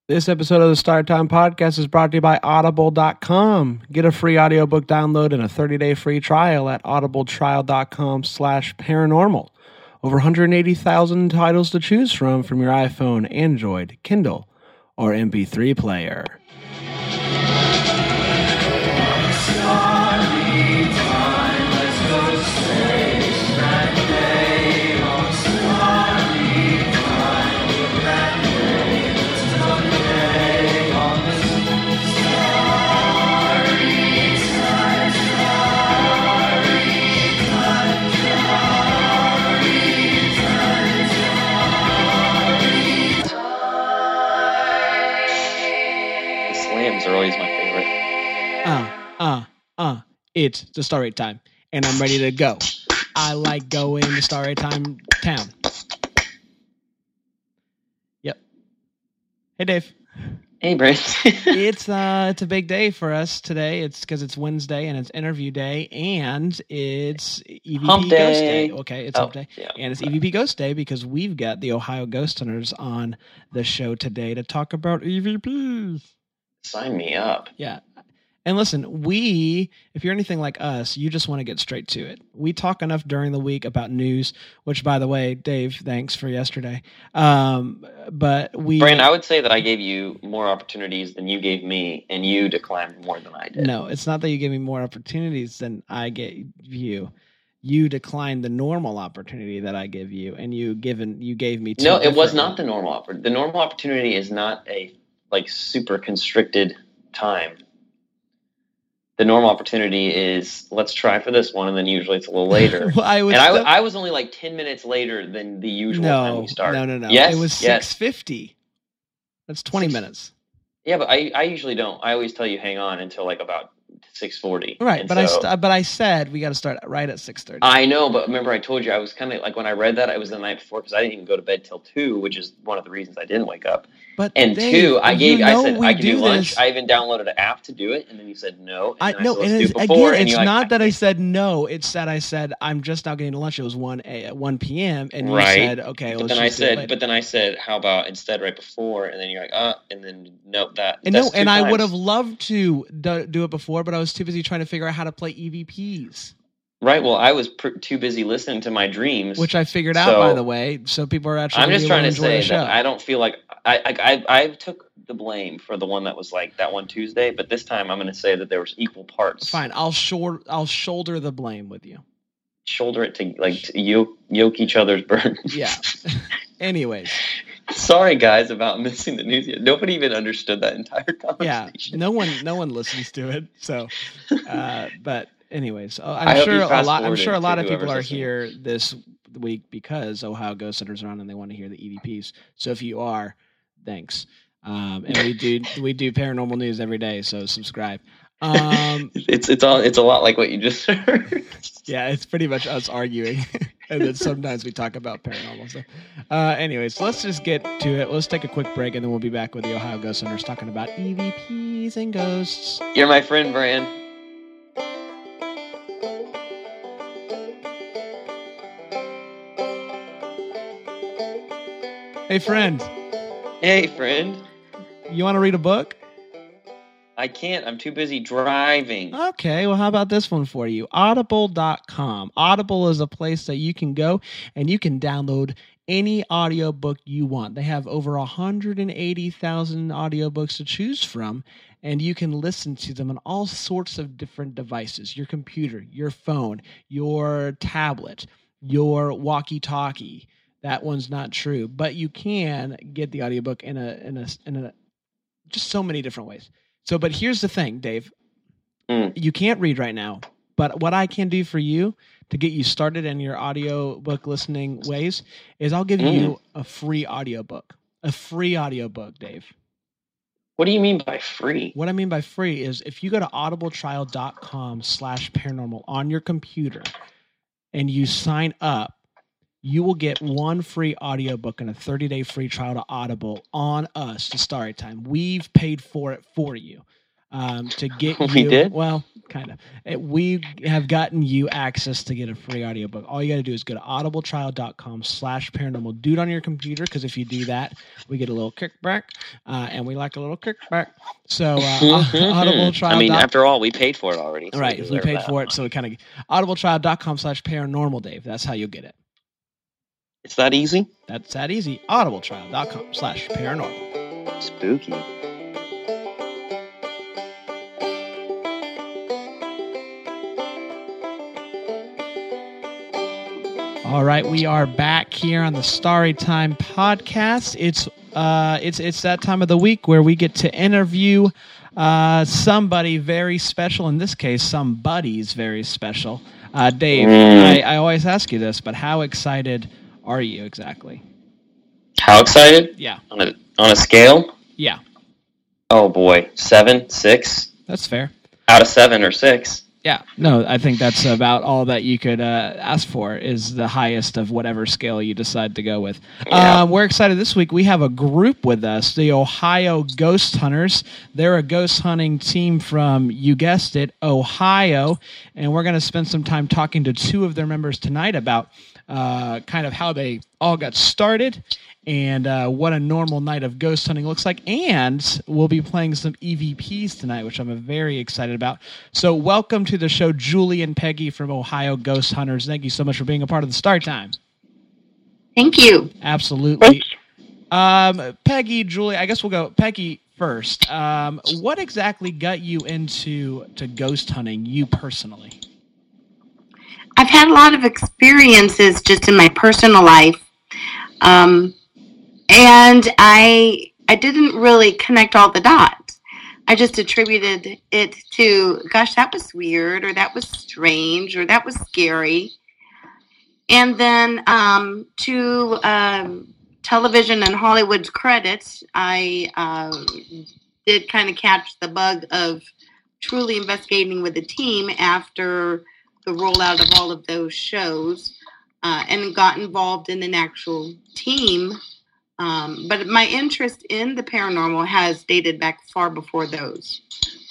This episode of the Start Time Podcast is brought to you by Audible.com. Get a free audiobook download and a 30-day free trial at audibletrial.com/paranormal. Over 180,000 titles to choose from your iPhone, Android, Kindle, or MP3 player. Are always my favorite. It's the Starry Time, and I'm ready to go. I like going to Starry Time town. Yep. Hey, Dave. Hey, Brent. It's a big day for us today. It's because it's Wednesday and it's interview day, and it's EVP Hump Ghost Day. Day. Okay, it's Hump Day, yeah. And it's EVP Ghost Day because we've got the Ohio Ghost Hunters on the show today to talk about EVPs. Sign me up. Yeah. And listen, if you're anything like us, you just want to get straight to it. We talk enough during the week about news, which, by the way, Dave, thanks for yesterday. But Brand, I would say that I gave you more opportunities than you gave me, and you declined more than I did. No, it's not that you gave me more opportunities than I gave you. You declined the normal opportunity that I give you, and you gave me two. No, it was not the normal opportunity. The normal opportunity is not a super constricted time. The normal opportunity is let's try for this one, and then usually it's a little later. Well, I was only 10 minutes later than the usual time we start. No. Yes, it was 6:50. That's 20 minutes. Yeah, but I usually don't. I always tell you hang on until about 6:40. Right, but I said we got to start right at 6:30. I know, but remember I told you I was kind of when I read that, I was the night before because I didn't even go to bed till 2, which is one of the reasons I didn't wake up. But and Dave, 2, I said I could do lunch. This. I even downloaded an app to do it, and then you said no. And it's not that I said no. It's that I said I'm just now getting to lunch. It was 1 p.m. and you said okay. But then I said how about instead right before, and then you're like and then nope that. And I would have loved to do it before, but I was too busy trying to figure out how to play EVPs. Right. Well, I was too busy listening to my dreams, which I figured out, by the way. So people are actually. I'm just trying to say that I don't feel like I took the blame for the one that was that one Tuesday, but this time I'm going to say that there was equal parts. Fine, I'll shoulder the blame with you. Shoulder it to yoke each other's burdens. Yeah. Anyways. Sorry, guys, about missing the news. Nobody even understood that entire conversation. Yeah, no one listens to it. So, but anyways, I'm sure a lot of people are here this week because Ohio Ghost Hunters are on and they want to hear the EVPs. So if you are, thanks. And we do paranormal news every day, so subscribe. It's a lot like what you just heard. Yeah, it's pretty much us arguing, and then sometimes we talk about paranormal stuff. Anyways, let's just get to it. Let's take a quick break, and then we'll be back with the Ohio Ghost Hunters talking about EVPs and ghosts. You're my friend, Brian. Hey, friend. Hey, friend. You want to read a book? I can't. I'm too busy driving. Okay, well, how about this one for you? Audible.com. Audible is a place that you can go and you can download any audiobook you want. They have over 180,000 audiobooks to choose from, and you can listen to them on all sorts of different devices. Your computer, your phone, your tablet, your walkie-talkie. That one's not true, but you can get the audiobook in a just so many different ways. So, but here's the thing, Dave. You can't read right now, but what I can do for you to get you started in your audiobook listening ways is I'll give you a free audiobook. A free audiobook, Dave. What do you mean by free? What I mean by free is if you go to audibletrial.com/paranormal on your computer and you sign up, you will get one free audiobook and a 30-day free trial to Audible on us to Starry Time. We've paid for it for you. to get We you. did? Well, kind of. We have gotten you access to get a free audiobook. All you got to do is go to audibletrial.com/paranormal. Do it on your computer, because if you do that, we get a little kickback, and we like a little kickback. So audibletrial. I mean, after all, we paid for it already. So right, we paid for it, so we kind of audibletrial.com/paranormal, Dave. That's how you'll get it. It's that easy? That's that easy. audibletrial.com/paranormal. Spooky. All right, we are back here on the Starry Time podcast. It's that time of the week where we get to interview somebody very special. In this case, somebody's very special. Dave, I always ask you this, but how excited are you exactly? How excited? Yeah. On a scale? Yeah. Oh boy, 7, 6. That's fair. Out of 7 or 6. Yeah, no, I think that's about all that you could ask for, is the highest of whatever scale you decide to go with. Yeah. We're excited this week. We have a group with us, the Ohio Ghost Hunters. They're a ghost hunting team from, you guessed it, Ohio, and we're going to spend some time talking to 2 of their members tonight about kind of how they all got started and what a normal night of ghost hunting looks like. And we'll be playing some EVPs tonight, which I'm very excited about. So welcome to the show, Julie and Peggy from Ohio Ghost Hunters. Thank you so much for being a part of the Start Time. Thank you. Absolutely. Peggy, Julie, I guess we'll go Peggy first. What exactly got you into ghost hunting, you personally? I've had a lot of experiences just in my personal life. And I didn't really connect all the dots. I just attributed it to, gosh, that was weird, or that was strange, or that was scary. And then to television and Hollywood's credit, I did kind of catch the bug of truly investigating with a team after the rollout of all of those shows, and got involved in an actual team. But my interest in the paranormal has dated back far before those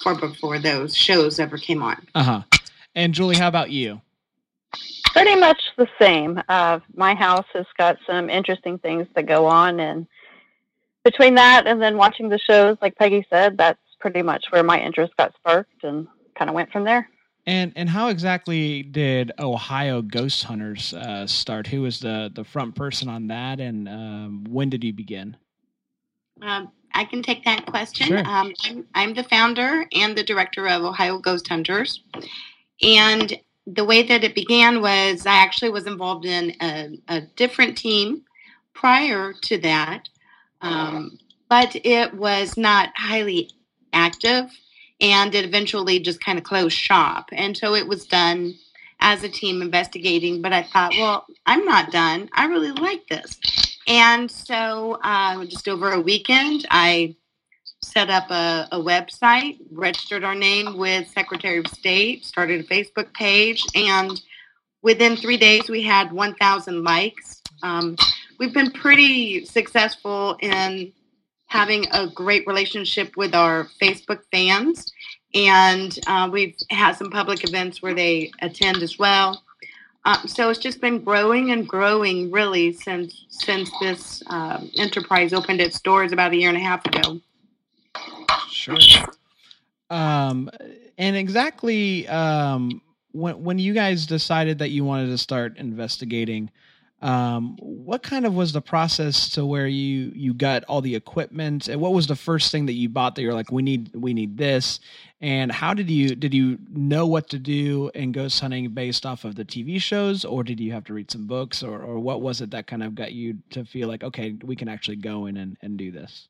shows ever came on. And Julie, how about you? Pretty much the same. My house has got some interesting things that go on, and between that and then watching the shows, like Peggy said, that's pretty much where my interest got sparked and kind of went from there. And how exactly did Ohio Ghost Hunters start? Who was the front person on that, and when did you begin? I can take that question. Sure. I'm the founder and the director of Ohio Ghost Hunters. And the way that it began was I actually was involved in a different team prior to that, but it was not highly active. And it eventually just kind of closed shop. And so it was done as a team investigating. But I thought, well, I'm not done. I really like this. And so just over a weekend, I set up a website, registered our name with Secretary of State, started a Facebook page. And within 3 days, we had 1,000 likes. We've been pretty successful in having a great relationship with our Facebook fans, and we've had some public events where they attend as well. So it's just been growing and growing, really, since this enterprise opened its doors about 1.5 years ago. Sure. And exactly when you guys decided that you wanted to start investigating, what kind of was the process to where you got all the equipment, and what was the first thing that you bought that you're like, we need this? And how did you know what to do in ghost hunting based off of the TV shows, or did you have to read some books, or what was it that kind of got you to feel like, okay, we can actually go in and do this?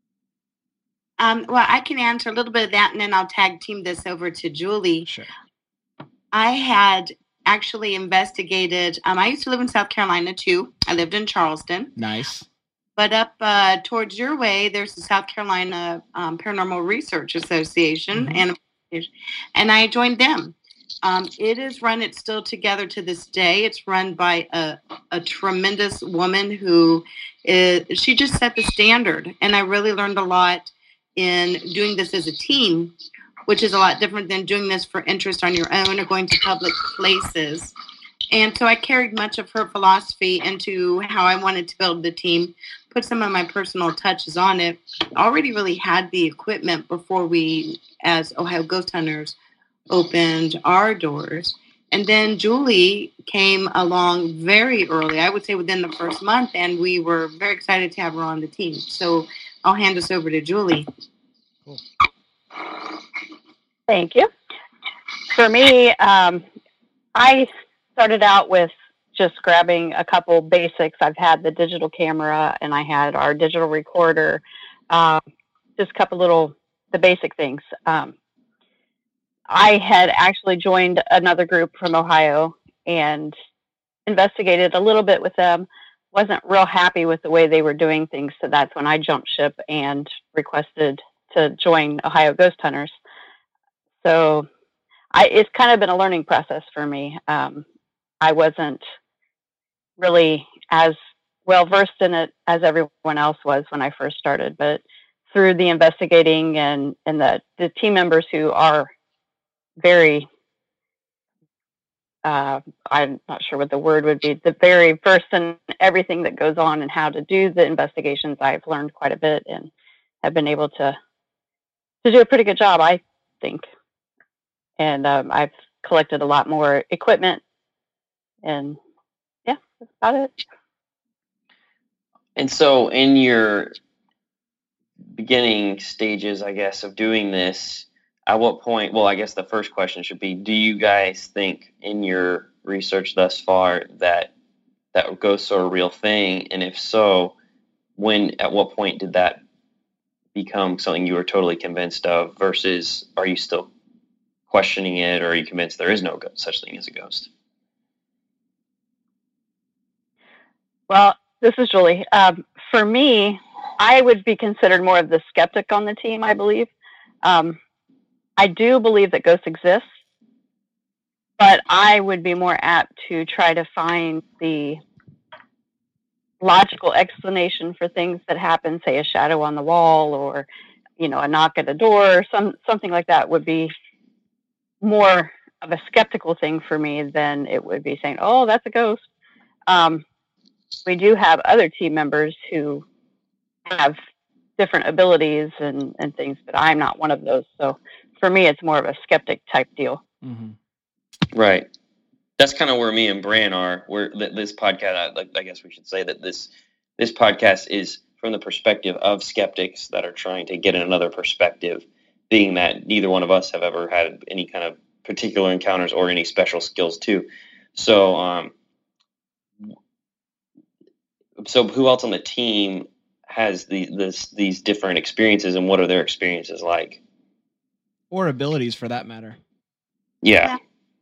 Well, I can answer a little bit of that, and then I'll tag team this over to Julie. Sure. I had actually investigated. I used to live in South Carolina too. I lived in Charleston. Nice. But up towards your way, there's the South Carolina Paranormal Research Association, and I joined them. It is run. It's still together to this day. It's run by a tremendous woman who she just set the standard, and I really learned a lot in doing this as a team. which is a lot different than doing this for interest on your own or going to public places. And so I carried much of her philosophy into how I wanted to build the team, put some of my personal touches on it. Already really had the equipment before we, as Ohio Ghost Hunters, opened our doors. And then Julie came along very early, I would say within the first month, and we were very excited to have her on the team. So I'll hand this over to Julie. Cool. Thank you. For me, I started out with just grabbing a couple basics. I've had the digital camera and I had our digital recorder, just a couple the basic things. I had actually joined another group from Ohio and investigated a little bit with them. Wasn't real happy with the way they were doing things, so that's when I jumped ship and requested to join Ohio Ghost Hunters. So it's kind of been a learning process for me. I wasn't really as well versed in it as everyone else was when I first started, but through the investigating and the team members who are very, I'm not sure what the word would be, the very versed in everything that goes on and how to do the investigations, I've learned quite a bit and have been able to do a pretty good job, I think. And I've collected a lot more equipment, and yeah, that's about it. And so in your beginning stages, I guess, of doing this, at what point, well, I guess the first question should be, do you guys think in your research thus far that ghosts are a real thing? And if so, at what point did that become something you were totally convinced of versus are you still questioning it, or are you convinced there is no such thing as a ghost? Well, this is Julie. For me, I would be considered more of the skeptic on the team, I believe. I do believe that ghosts exist, but I would be more apt to try to find the logical explanation for things that happen, say a shadow on the wall or, a knock at a door, something like that would be more of a skeptical thing for me than it would be saying, oh, that's a ghost. We do have other team members who have different abilities and things, but I'm not one of those. So for me, it's more of a skeptic type deal. Mm-hmm. Right. That's kind of where me and Bran are. This podcast, I guess we should say that this podcast is from the perspective of skeptics that are trying to get another perspective, being that neither one of us have ever had any kind of particular encounters or any special skills too. So, so who else on the team has these different experiences, and what are their experiences like? Or abilities, for that matter. Yeah.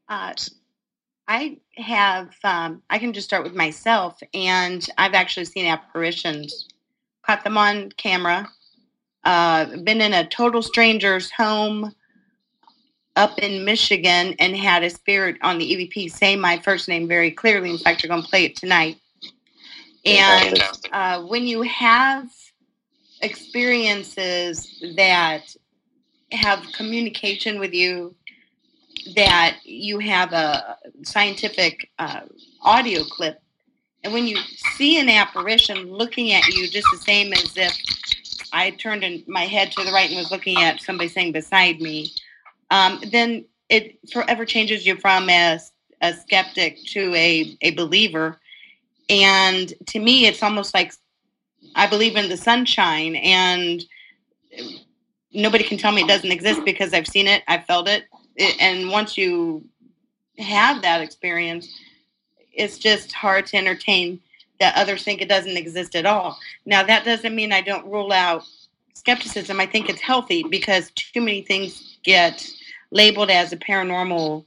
I have, I can just start with myself, and I've actually seen apparitions, caught them on camera, been in a total stranger's home up in Michigan and had a spirit on the EVP say my first name very clearly. In fact, you're going to play it tonight. And when you have experiences that have communication with you, that you have a scientific audio clip, and when you see an apparition looking at you just the same as if I turned my head to the right and was looking at somebody sitting beside me, then it forever changes you from a skeptic to a believer. And to me, it's almost like I believe in the sunshine, and nobody can tell me it doesn't exist because I've seen it, I've felt it. And once you have that experience, it's just hard to entertain that others think it doesn't exist at all. Now, that doesn't mean I don't rule out skepticism. I think it's healthy because too many things get labeled as a paranormal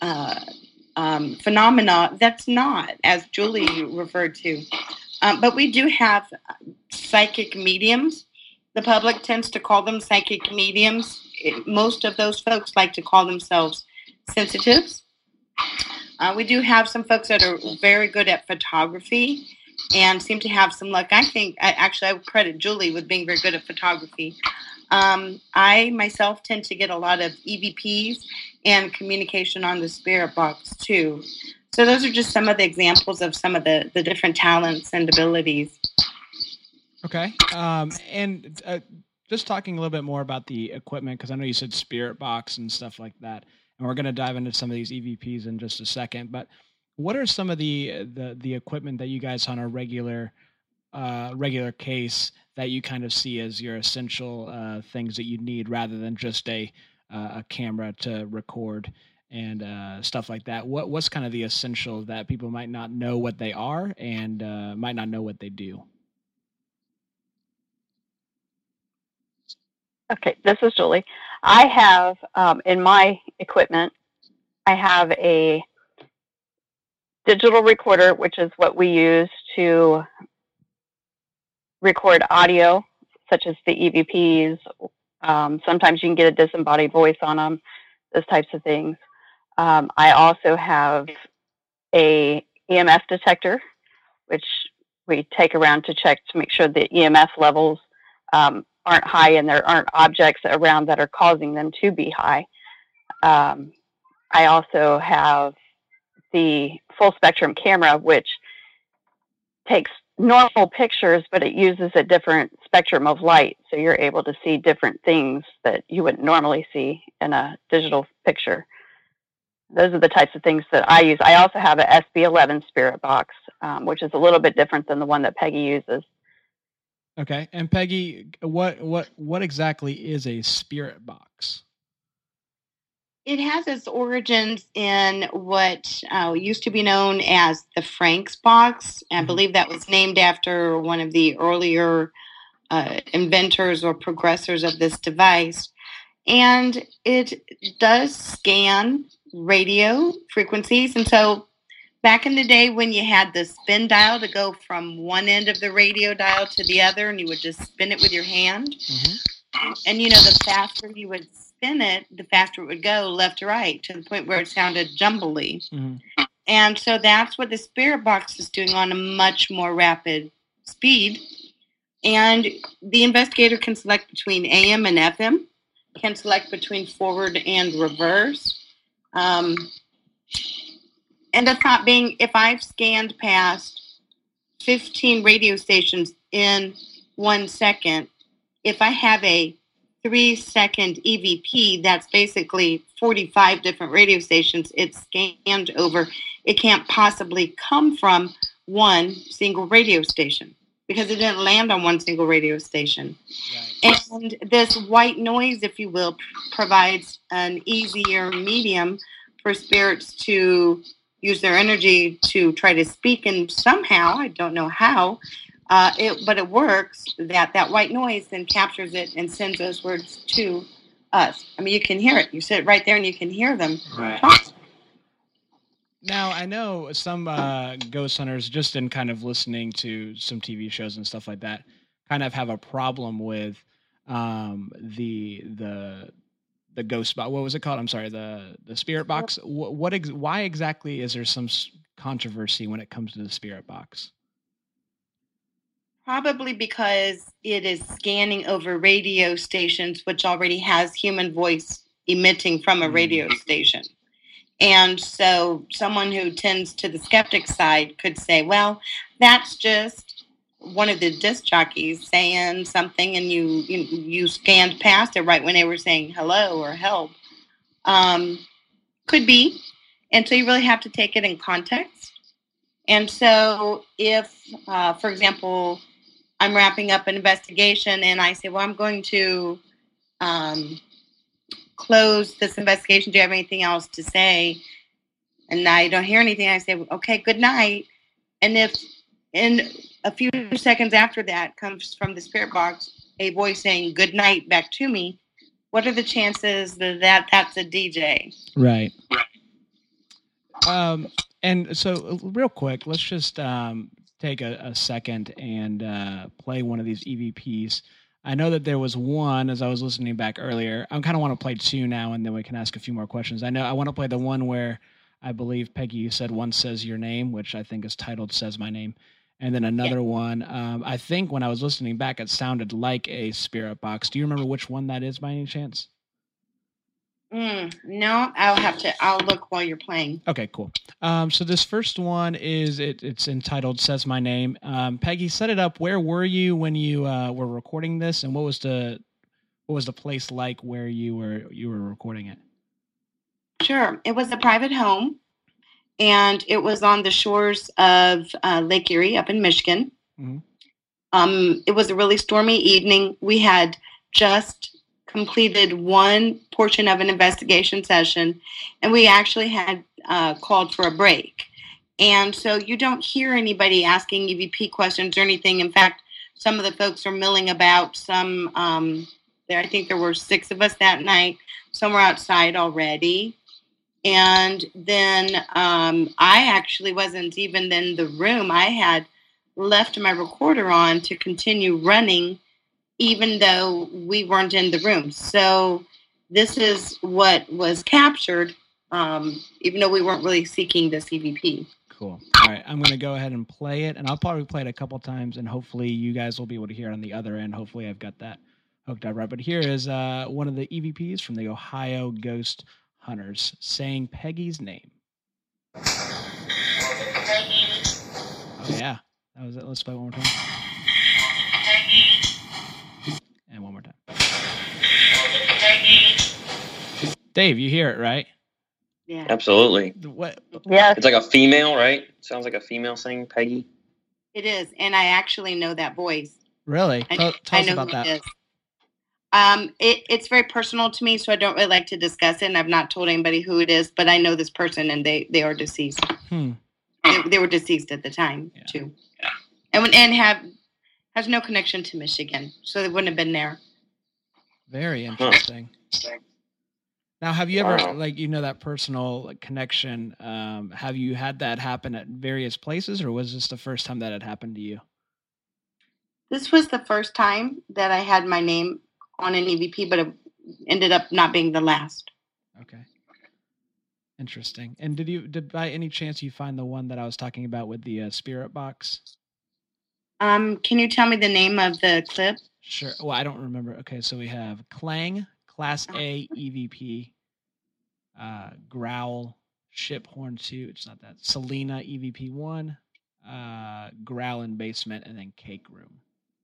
phenomena that's not, as Julie referred to. But we do have psychic mediums. The public tends to call them psychic mediums. Most of those folks like to call themselves sensitives. We do have some folks that are very good at photography, and seem to have some luck. I think, I would credit Julie with being very good at photography. I myself tend to get a lot of EVPs and communication on the spirit box too. So those are just some of the examples of some of the different talents and abilities. Okay. And just talking a little bit more about the equipment, because I know you said spirit box and stuff like that, and we're going to dive into some of these EVPs in just a second. But what are some of the equipment that you guys on a regular case that you kind of see as your essential things that you need, rather than just a camera to record and stuff like that? What's kind of the essential that people might not know what they are and might not know what they do? Okay, this is Julie. I have, in my equipment, I have a digital recorder, which is what we use to record audio, such as the EVPs. Sometimes you can get a disembodied voice on them, those types of things. I also have a EMF detector, which we take around to check to make sure the EMF levels aren't high and there aren't objects around that are causing them to be high. I also have the full spectrum camera, which takes normal pictures, but it uses a different spectrum of light. So you're able to see different things that you wouldn't normally see in a digital picture. Those are the types of things that I use. I also have a SB11 spirit box, which is a little bit different than the one that Peggy uses. Okay. And Peggy, what exactly is a spirit box? It has its origins in what used to be known as the Frank's box. I believe that was named after one of the earlier inventors or progressors of this device. And it does scan radio frequencies. And so back in the day when you had the spin dial to go from one end of the radio dial to the other, and you would just spin it with your hand. Mm-hmm. And, the faster you would spin it, the faster it would go left to right, to the point where it sounded jumbly. Mm-hmm. And so that's what the spirit box is doing on a much more rapid speed. And the investigator can select between AM and FM, can select between forward and reverse. And that's not being, if I've scanned past 15 radio stations in 1 second, if I have a 3-second EVP, that's basically 45 different radio stations it's scanned over. It can't possibly come from one single radio station because it didn't land on one single radio station. Right. And this white noise, if you will, provides an easier medium for spirits to use their energy to try to speak, and somehow, I don't know how, but it works, that white noise then captures it and sends those words to us. I mean, you can hear it. You sit right there and you can hear them. Right. Now, I know some ghost hunters, just in kind of listening to some TV shows and stuff like that, kind of have a problem with the ghost box. What was it called? I'm sorry, the spirit box. Why exactly is there some controversy when it comes to the spirit box? Probably because it is scanning over radio stations, which already has human voice emitting from a radio station. And so someone who tends to the skeptic side could say, well, that's just one of the disc jockeys saying something, and you scanned past it right when they were saying hello or help. Could be. And so you really have to take it in context. And so if, for example, I'm wrapping up an investigation and I say, well, I'm going to close this investigation. Do you have anything else to say? And I don't hear anything. I say, okay, good night. And if in a few seconds after that comes from the spirit box a voice saying good night back to me, what are the chances that that's a DJ? Right. And so real quick, let's just take a second and play one of these EVPs. I know that there was one, as I was listening back earlier. I kind of want to play two now, and then we can ask a few more questions. I know I want to play the one where I believe, Peggy, you said one says your name, which I think is titled Says My Name. And then another one, I think when I was listening back, it sounded like a spirit box. Do you remember which one that is by any chance? No, I'll look while you're playing. Okay, cool. So this first one is, it's entitled Says My Name. Peggy, set it up. Where were you when you were recording this, and what was the place like where you were recording it? Sure. It was a private home, and it was on the shores of Lake Erie up in Michigan. Mm-hmm. It was a really stormy evening. We had just completed one portion of an investigation session, and we actually had called for a break. And so you don't hear anybody asking EVP questions or anything. In fact, some of the folks are milling about. Some, I think there were 6 of us that night. Some were outside already. And then I actually wasn't even in the room. I had left my recorder on to continue running, even though we weren't in the room. So this is what was captured, even though we weren't really seeking this EVP. Cool. All right, I'm going to go ahead and play it, and I'll probably play it a couple times, and hopefully you guys will be able to hear it on the other end. Hopefully I've got that hooked up right. But here is one of the EVPs from the Ohio Ghost Hunters saying Peggy's name. Oh, yeah. That was it. Let's play it one more time. And one more time. Dave, you hear it, right? Yeah. Absolutely. What? Yes. It's like a female, right? Sounds like a female saying Peggy. It is, and I actually know that voice. Really? Tell us know about who that. It is. It's very personal to me, so I don't really like to discuss it, and I've not told anybody who it is, but I know this person, and they are deceased. They were deceased at the time, too. Yeah. And has no connection to Michigan, so they wouldn't have been there. Very interesting. Now, have you ever, that personal connection, have you had that happen at various places, or was this the first time that had happened to you? This was the first time that I had my name on an EVP, but it ended up not being the last. Okay. Interesting. And did by any chance you find the one that I was talking about with the spirit box? Can you tell me the name of the clip? Sure. Well, I don't remember. Okay, so we have Clang, Class A EVP, Growl, Ship Horn 2, it's not that, Selena EVP 1, Growl in Basement, and then Cake Room.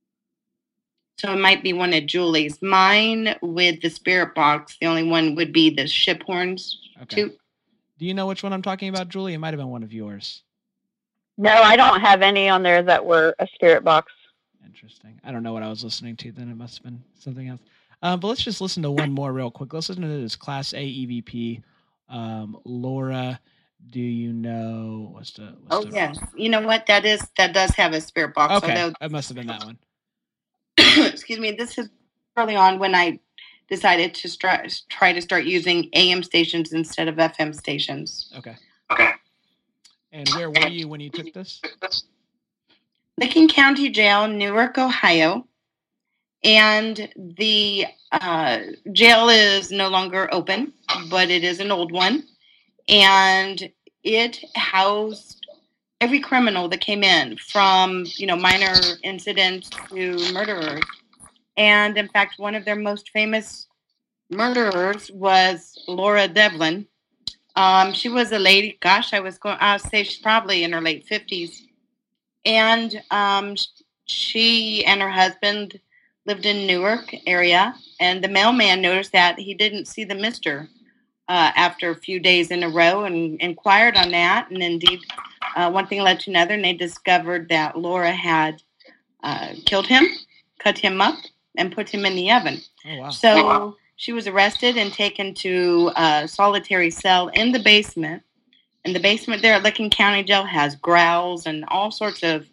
So it might be one of Julie's. Mine with the spirit box, the only one would be the Ship Horns 2. Do you know which one I'm talking about, Julie? It might have been one of yours. No, I don't have any on there that were a spirit box. Interesting. I don't know what I was listening to then. It must have been something else. But let's just listen to one more real quick. Let's listen to this Class A EVP. Laura, do you know what's the yes. You know what? That does have a spirit box. Okay. Although, it must have been that one. Excuse me. This is early on when I decided to try to start using AM stations instead of FM stations. Okay. And where were you when you took this? Licking County Jail, Newark, Ohio. And the jail is no longer open, but it is an old one. And it housed every criminal that came in, from, minor incidents to murderers. And in fact, one of their most famous murderers was Laura Devlin. She was a lady, I'll say she's probably in her late 50s. And she and her husband lived in Newark area, and the mailman noticed that he didn't see the mister after a few days in a row, and inquired on that. And indeed, one thing led to another, and they discovered that Laura had killed him, cut him up, and put him in the oven. Oh, wow. So she was arrested and taken to a solitary cell in the basement. And the basement there at Licking County Jail has growls and all sorts of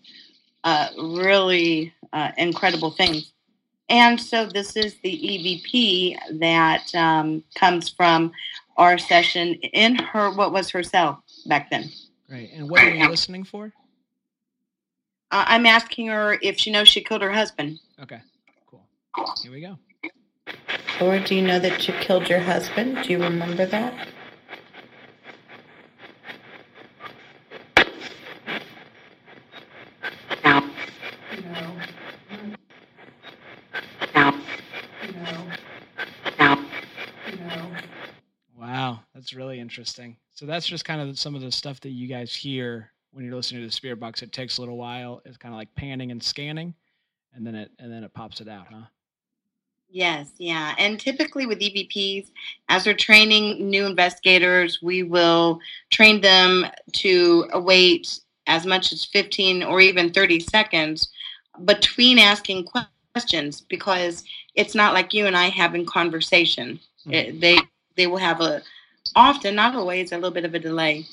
really incredible things. And so this is the EVP that comes from our session in what was her cell back then. Great. And what are you listening for? I'm asking her if she knows she killed her husband. Okay, cool. Here we go. Laura, do you know that you killed your husband? Do you remember that? That's really interesting. So that's just kind of some of the stuff that you guys hear when you're listening to the Spirit Box. It takes a little while. It's kind of like panning and scanning, and then it pops it out, huh? Yes, yeah. And typically with EVPs, as we're training new investigators, we will train them to await as much as 15 or even 30 seconds between asking questions, because it's not like you and I having conversation. They will have often, not always, a little bit of a delay.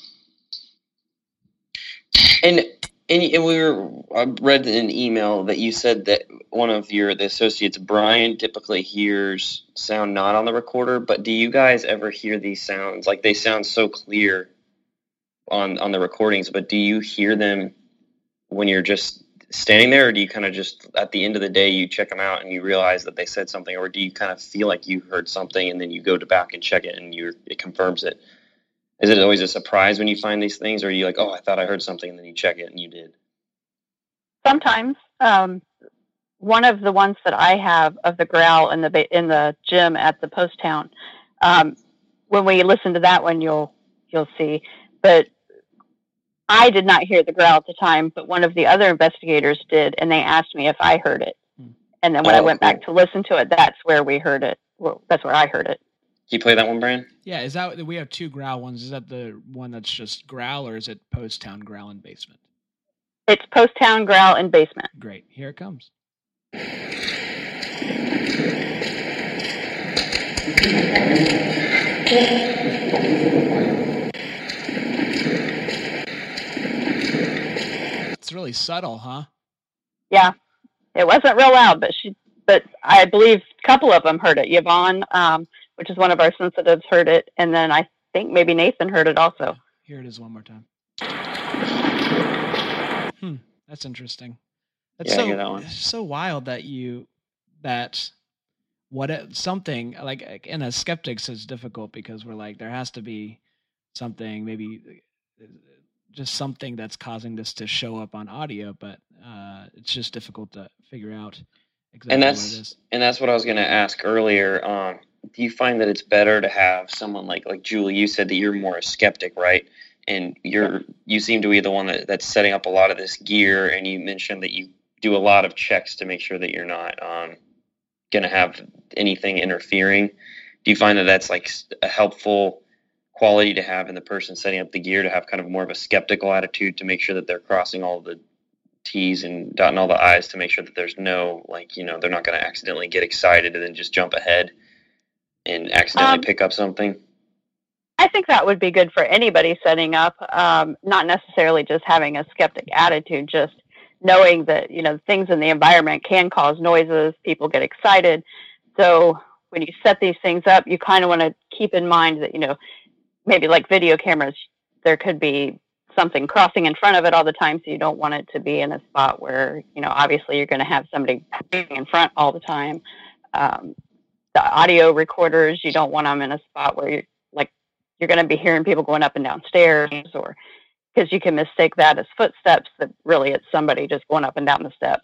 And I read in an email that you said that one of the associates, Brian, typically hears sound not on the recorder, but do you guys ever hear these sounds? Like, they sound so clear on the recordings, but do you hear them when you're just standing there, or do you kind of just, at the end of the day, you check them out and you realize that they said something, or do you kind of feel like you heard something and then you go back and check it and it confirms it? Is it always a surprise when you find these things, or are you like, oh, I thought I heard something, and then you check it and you did? Sometimes. One of the ones that I have of the growl in the gym at the post town, when we listen to that one, you'll see. But I did not hear the growl at the time, but one of the other investigators did, and they asked me if I heard it. And then when I went back to listen to it, that's where we heard it. Well, that's where I heard it. Can you play that one, Brian? Yeah, is that, we have two growl ones. Is that the one that's just growl, or is it post town growl and basement? It's post town growl and basement. Great. Here it comes. It's really subtle, huh? Yeah. It wasn't real loud, but I believe a couple of them heard it. Yvonne, which is one of our sensitives, heard it, and then I think maybe Nathan heard it also. Here it is one more time. That's interesting. That's I hear that one. So wild that something like, and as skeptics, it's difficult because we're like, there has to be something, maybe just something that's causing this to show up on audio, but it's just difficult to figure out exactly what it is. And that's what I was going to ask earlier. Do you find that it's better to have someone like Julie? You said that you're more a skeptic, right? And you seem to be the one that's setting up a lot of this gear, and you mentioned that you do a lot of checks to make sure that you're not going to have anything interfering. Do you find that that's like a helpful quality to have in the person setting up the gear, to have kind of more of a skeptical attitude, to make sure that they're crossing all the T's and dotting all the I's, to make sure that there's no, they're not going to accidentally get excited and then just jump ahead and accidentally pick up something? I think that would be good for anybody setting up, not necessarily just having a skeptic attitude, just knowing that, things in the environment can cause noises, people get excited. So when you set these things up, you kind of want to keep in mind that, maybe like video cameras, there could be something crossing in front of it all the time, so you don't want it to be in a spot where, obviously you're going to have somebody in front all the time. The audio recorders, you don't want them in a spot where you're going to be hearing people going up and down stairs, or because you can mistake that as footsteps, that really it's somebody just going up and down the steps.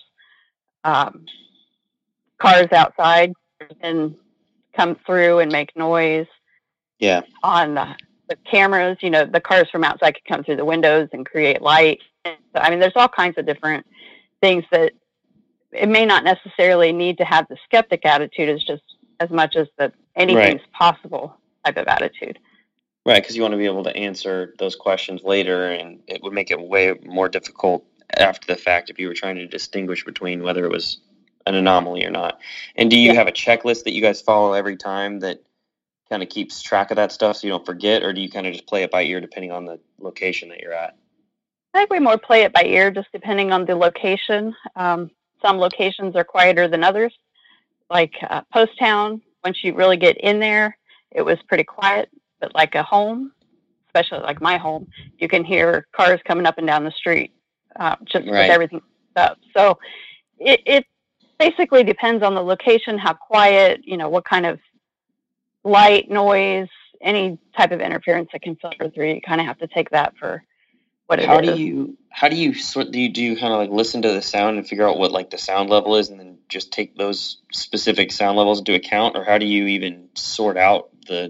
Cars outside can come through and make noise. Yeah. On the cameras, the cars from outside can come through the windows and create light. So, there's all kinds of different things that it may not necessarily need to have the skeptic attitude, as much as the anything's possible type of attitude. Right, because you want to be able to answer those questions later, and it would make it way more difficult after the fact if you were trying to distinguish between whether it was an anomaly or not. And do you have a checklist that you guys follow every time that kind of keeps track of that stuff so you don't forget, or do you kind of just play it by ear depending on the location that you're at? I think we more play it by ear, just depending on the location. Some locations are quieter than others. Like Post Town, once you really get in there, it was pretty quiet. But like a home, especially like my home, you can hear cars coming up and down the street, just with everything up. So it basically depends on the location, how quiet, what kind of light, noise, any type of interference that can filter through. You kind of have to take that for what it is. How do you kind of like listen to the sound and figure out what like the sound level is, and then just take those specific sound levels into account, or how do you even sort out the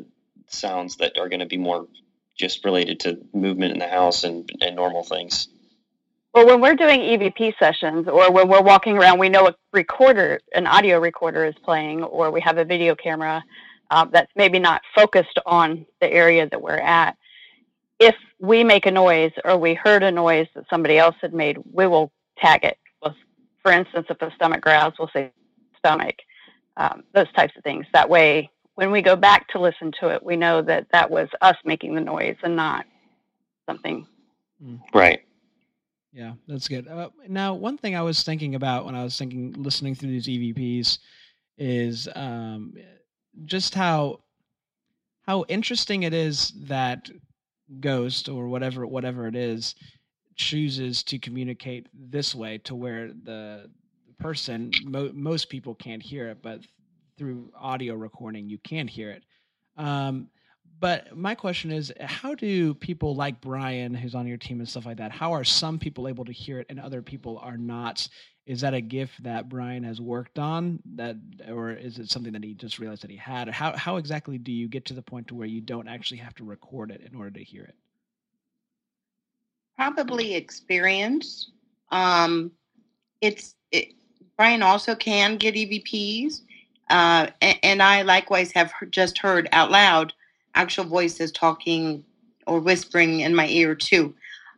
sounds that are going to be more just related to movement in the house and normal things. Well, when we're doing EVP sessions or when we're walking around, we know an audio recorder is playing, or we have a video camera that's maybe not focused on the area that we're at. If we make a noise or we heard a noise that somebody else had made, we will tag it. For instance, if a stomach growls, we'll say stomach, those types of things. That way, when we go back to listen to it, we know that that was us making the noise and not something. Right. Yeah, that's good. Now, one thing I was thinking about when I was listening through these EVPs is just how interesting it is that Ghost or whatever it is chooses to communicate this way, to where the person, most people can't hear it, but through audio recording you can hear it. But my question is, how do people like Brian, who's on your team and stuff like that, how are some people able to hear it and other people are not? Is that a gift that Brian has worked on, or is it something that he just realized that he had? How exactly do you get to the point to where you don't actually have to record it in order to hear it? Probably experience. Brian also can get EVPs, and I likewise have just heard out loud actual voices talking or whispering in my ear too.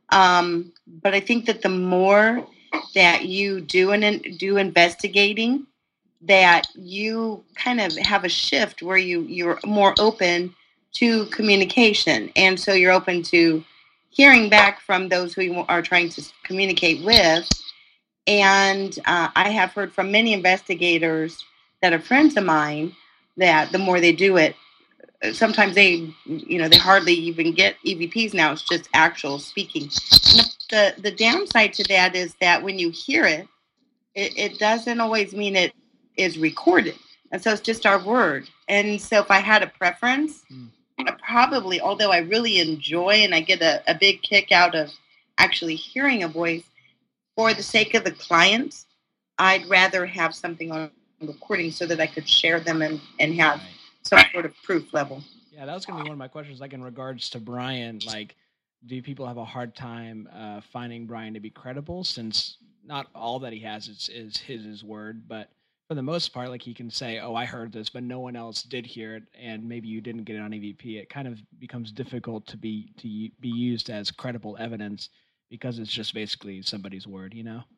But I think that the more that you do investigating, that you kind of have a shift where you're more open to communication, and so you're open to hearing back from those who you are trying to communicate with. And I have heard from many investigators that are friends of mine that the more they do it, sometimes they hardly even get EVPs now. It's just actual speaking. And the downside to that is that when you hear it, it doesn't always mean it is recorded. And so it's just our word. And so if I had a preference, probably, although I really enjoy and I get a big kick out of actually hearing a voice, for the sake of the clients, I'd rather have something on recording so that I could share them and have some sort of proof level. Yeah, that was going to be one of my questions, like in regards to Brian, like, do people have a hard time finding Brian to be credible, since not all that he has is his word, but for the most part, like, he can say, oh, I heard this, but no one else did hear it, and maybe you didn't get it on EVP. It kind of becomes difficult to be used as credible evidence because it's just basically somebody's word, you know?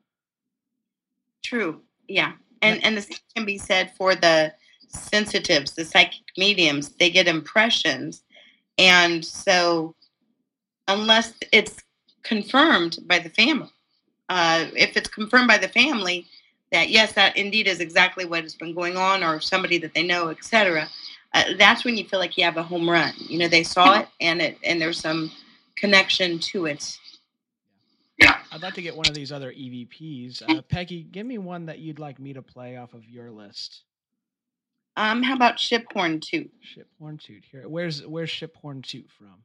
True, yeah. And the same can be said for the sensitives, the psychic mediums. They get impressions, and so unless it's confirmed by the family, if it's confirmed by the family that yes, that indeed is exactly what has been going on, or somebody that they know, etc., that's when you feel like you have a home run. You know, they saw it, and there's some connection to it. Yeah, I'd like to get one of these other EVPs. Peggy, give me one that you'd like me to play off of your list. How about Shiphorn Toot? Shiphorn Toot. Here, where's Shiphorn Toot from?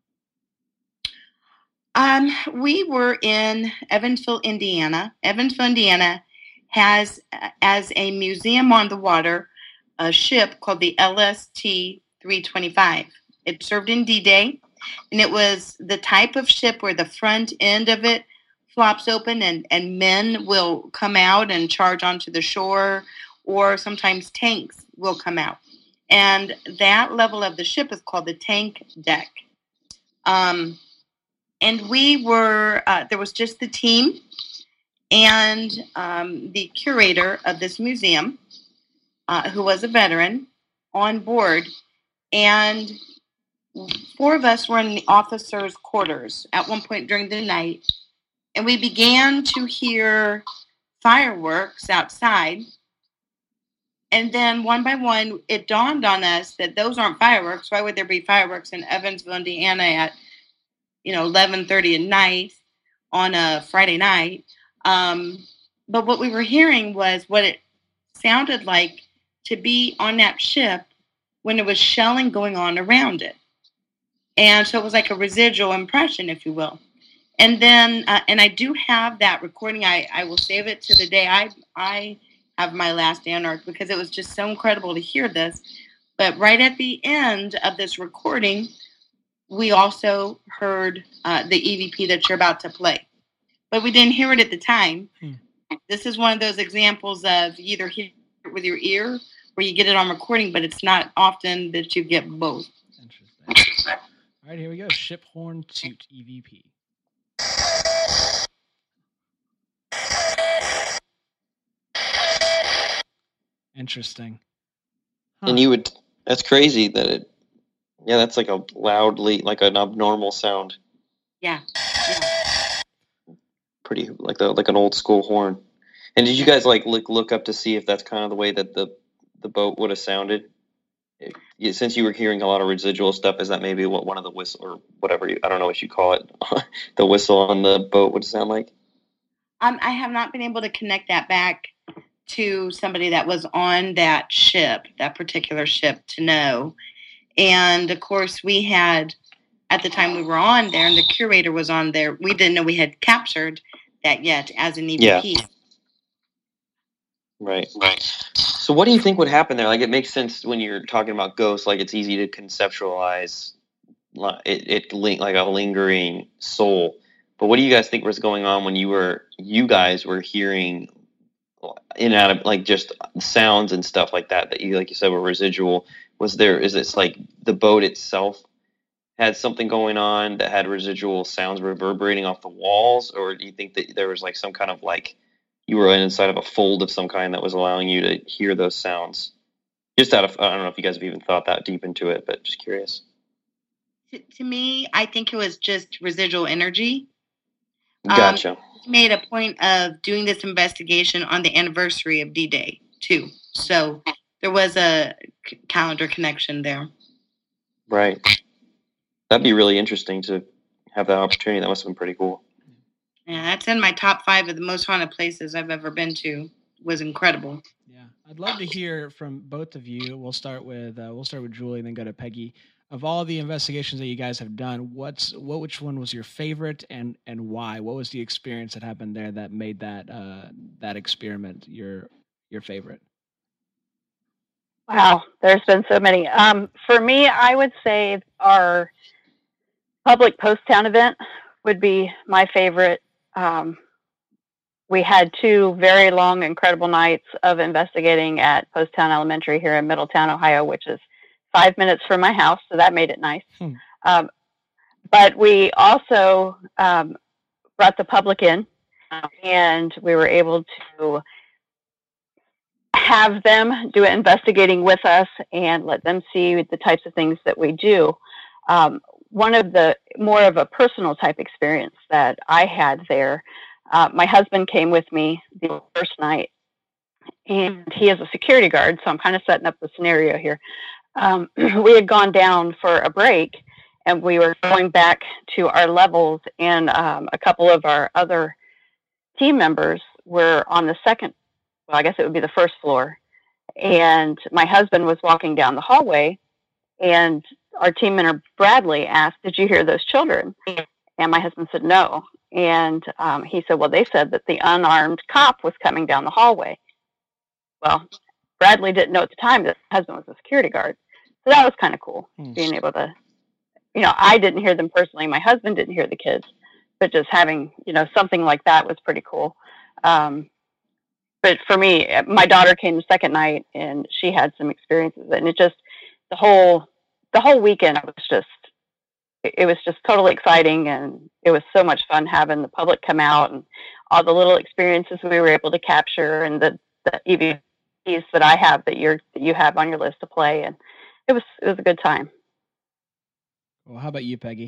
We were in Evansville, Indiana. Evansville, Indiana has, as a museum on the water, a ship called the LST 325. It served in D-Day, and it was the type of ship where the front end of it flops open and men will come out and charge onto the shore, or sometimes tanks will come out. And that level of the ship is called the tank deck. And we were, there was just the team and the curator of this museum, who was a veteran, on board. And 4 of us were in the officers' quarters at one point during the night. And we began to hear fireworks outside. And then one by one, it dawned on us that those aren't fireworks. Why would there be fireworks in Evansville, Indiana at 11:30 at night on a Friday night? But what we were hearing was what it sounded like to be on that ship when there was shelling going on around it. And so it was like a residual impression, if you will. And then, and I do have that recording. I will save it to the day I have my last anarch, because it was just so incredible to hear this. But right at the end of this recording, we also heard the EVP that you're about to play. But we didn't hear it at the time. This is one of those examples of you either hear it with your ear or you get it on recording, but it's not often that you get both. Interesting. All right, here we go. Ship horn toot EVP. Interesting. Huh. And that's crazy that that's like a loudly, like an abnormal sound. Yeah. Pretty like an old school horn. And did you guys like look up to see if that's kind of the way that the boat would have sounded? Since you were hearing a lot of residual stuff, is that maybe what one of the whistle or whatever I don't know what you call it, the whistle on the boat would sound like? I have not been able to connect that back to somebody that was on that ship, that particular ship, to know. And of course, we had at the time we were on there, and the curator was on there. We didn't know we had captured that yet as an EVP. Yeah. Right. So what do you think would happen there? Like, it makes sense when you're talking about ghosts, like it's easy to conceptualize it like a lingering soul. But what do you guys think was going on when you guys were hearing in and out of like just sounds and stuff like that you, like you said, were residual? Is this like the boat itself had something going on that had residual sounds reverberating off the walls? Or do you think that there was like some kind of like you were inside of a fold of some kind that was allowing you to hear those sounds? Just out of, I don't know if you guys have even thought that deep into it, but just curious. To me, I think it was just residual energy. Gotcha. We made a point of doing this investigation on the anniversary of D-Day, too. So there was a calendar connection there. Right. That'd be really interesting to have that opportunity. That must have been pretty cool. Yeah, that's in my top 5 of the most haunted places I've ever been to. It was incredible. Yeah, I'd love to hear from both of you. We'll start with Julie, and then go to Peggy. Of all the investigations that you guys have done, which one was your favorite, and why? What was the experience that happened there that made that experiment your favorite? Wow, there's been so many. For me, I would say our public Post Town event would be my favorite. We had 2 very long, incredible nights of investigating at Post Town Elementary here in Middletown, Ohio, which is 5 minutes from my house, so that made it nice. But we also brought the public in, and we were able to have them do investigating with us and let them see the types of things that we do. One of the more of a personal type experience that I had there, my husband came with me the first night, and he is a security guard, so I'm kind of setting up the scenario here. We had gone down for a break, and we were going back to our levels, and a couple of our other team members were on the second, well, I guess it would be the first floor, and my husband was walking down the hallway, and our team member Bradley asked, "Did you hear those children?" And my husband said no, and he said, "Well, they said that the unarmed cop was coming down the hallway." Well, Bradley didn't know at the time that his husband was a security guard. So that was kind of cool, being able to, I didn't hear them personally. My husband didn't hear the kids, but just having, something like that was pretty cool. But for me, my daughter came the second night, and she had some experiences, and it just, the whole weekend, it was just totally exciting, and it was so much fun having the public come out and all the little experiences we were able to capture, and the EVPs that I have that you have on your list to play, and it was a good time. Well, how about you, Peggy?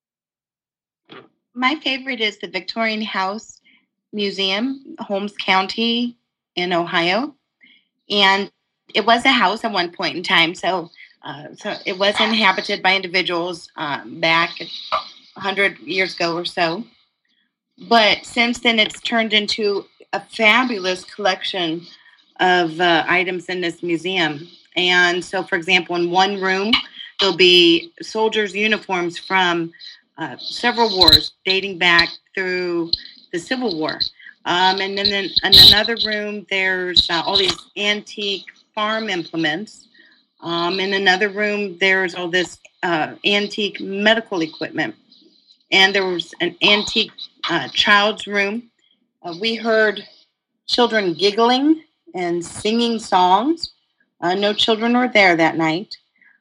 My favorite is the Victorian House Museum, Holmes County in Ohio, and it was a house at one point in time. So it was inhabited by individuals back 100 years ago or so. But since then, it's turned into a fabulous collection of items in this museum. And so, for example, in one room, there'll be soldiers' uniforms from several wars dating back through the Civil War. And then in another room, there's all these antique farm implements In another room, there's all this antique medical equipment. And there was an antique child's room. We heard children giggling and singing songs. No children were there that night.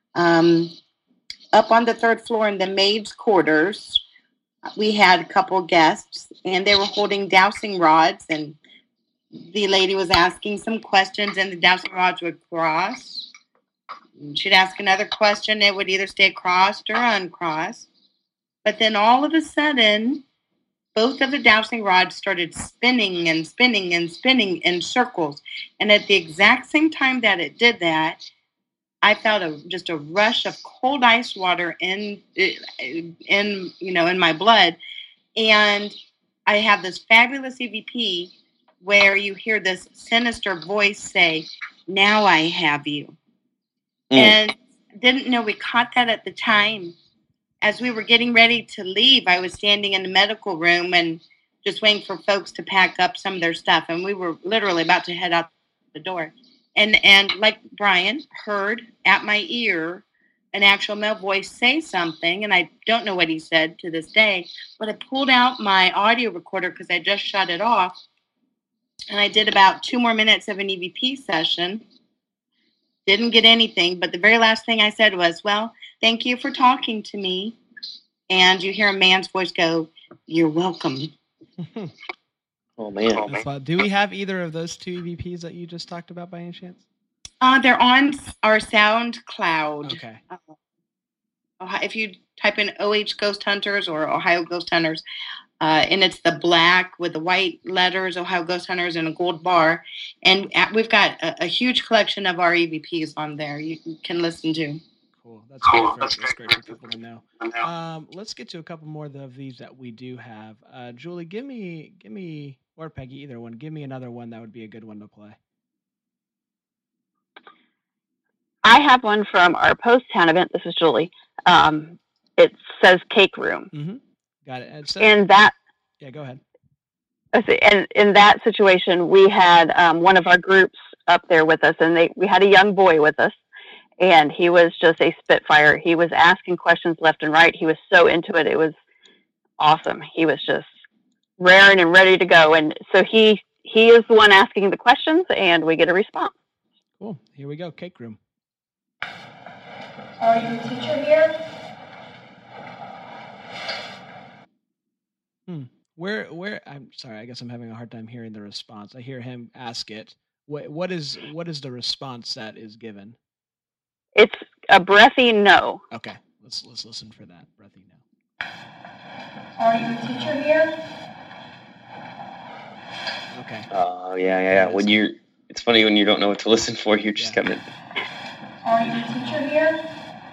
Up on the third floor in the maid's quarters, we had a couple guests, and they were holding dowsing rods, and the lady was asking some questions, and the dowsing rods would cross. She'd ask another question. It would either stay crossed or uncrossed. But then all of a sudden, both of the dowsing rods started spinning and spinning and spinning in circles. And at the exact same time that it did that, I felt just a rush of cold ice water in my blood. And I have this fabulous EVP where you hear this sinister voice say, "Now I have you." And didn't know we caught that at the time. As we were getting ready to leave, I was standing in the medical room and just waiting for folks to pack up some of their stuff. And we were literally about to head out the door. And like Brian, heard at my ear an actual male voice say something, and I don't know what he said to this day, but I pulled out my audio recorder because I just shut it off, and I did about 2 more minutes of an EVP session. Didn't get anything, but the very last thing I said was, "Well, thank you for talking to me." And you hear a man's voice go, "You're welcome." Oh, man. Do we have either of those 2 EVPs that you just talked about by any chance? They're on our SoundCloud. Okay. If you type in OH Ghost Hunters or Ohio Ghost Hunters, and it's the black with the white letters, Ohio Ghost Hunters, and a gold bar. And we've got a huge collection of our EVPs on there you can listen to. Cool. That's great. That's great for people to know. Let's get to a couple more of these that we do have. Julie, give me, or Peggy, either one. Give me another one that would be a good one to play. I have one from our post-town event. This is Julie. It says Cake Room. Mm-hmm. Got it. And that. Yeah, go ahead. And in that situation, we had one of our groups up there with us, and we had a young boy with us, and he was just a spitfire. He was asking questions left and right. He was so into it. It was awesome. He was just raring and ready to go. And so he is the one asking the questions, and we get a response. Cool. Here we go. Cake Room. Are you a teacher here? Where I'm sorry, I guess I'm having a hard time hearing the response. I hear him ask it. What is the response that is given? It's a breathy no. Okay. Let's listen for that. Breathy no. Are you a teacher here? Okay. Oh, yeah. It's funny when you don't know what to listen for, you're just coming. Are you a teacher here?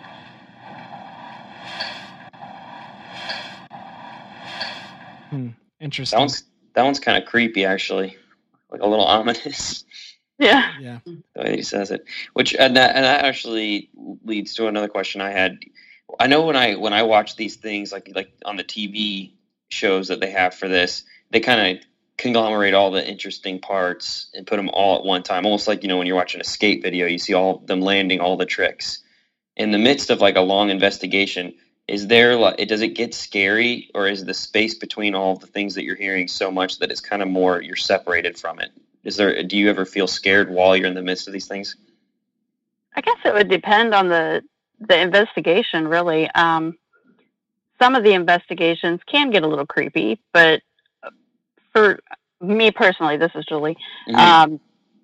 Interesting. That one's kind of creepy, actually, like a little ominous. Yeah. The way that he says it, and that actually leads to another question I had. I know when I watch these things, like on the TV shows that they have for this, they kind of conglomerate all the interesting parts and put them all at one time, almost like when you're watching a skate video, you see all them landing all the tricks in the midst of like a long investigation. Is there does it get scary, or is the space between all of the things that you're hearing so much that it's kind of more you're separated from it? Do you ever feel scared while you're in the midst of these things? I guess it would depend on the investigation, really. Some of the investigations can get a little creepy, but for me personally, this is Julie. Mm-hmm.